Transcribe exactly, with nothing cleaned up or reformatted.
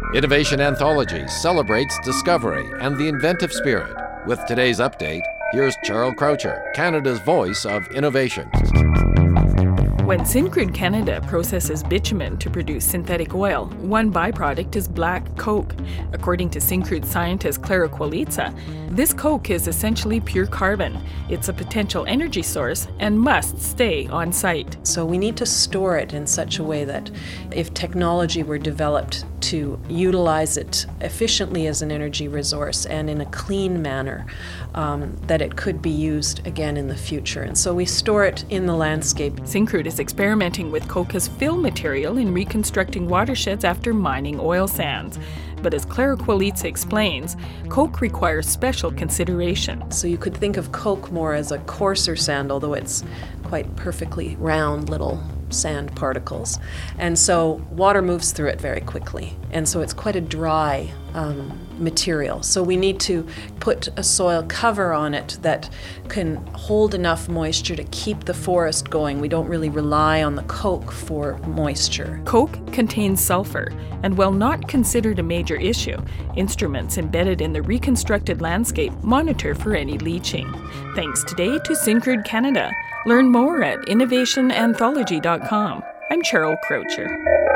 Innovation Anthology celebrates discovery and the inventive spirit. With today's update, here's Cheryl Croucher, Canada's voice of innovation. When Syncrude Canada processes bitumen to produce synthetic oil, one byproduct is black coke. According to Syncrude scientist Clara Qualitza, this coke is essentially pure carbon. It's a potential energy source and must stay on site. So we need to store it in such a way that if technology were developed to utilize it efficiently as an energy resource and in a clean manner, um, that it could be used again in the future. And so we store it in the landscape. Syncrude is experimenting with coke as fill material in reconstructing watersheds after mining oil sands. But as Clara Qualitza explains, coke requires special consideration. So you could think of coke more as a coarser sand, although it's quite perfectly round little sand particles. And so water moves through it very quickly. And so it's quite a dry um, material. So we need to put a soil cover on it that can hold enough moisture to keep the forest going. We don't really rely on the coke for moisture. Coke contains sulfur, and while not considered a major issue, instruments embedded in the reconstructed landscape monitor for any leaching. Thanks today to Syncrude Canada. Learn more at innovation anthology dot com. I'm Cheryl Croucher.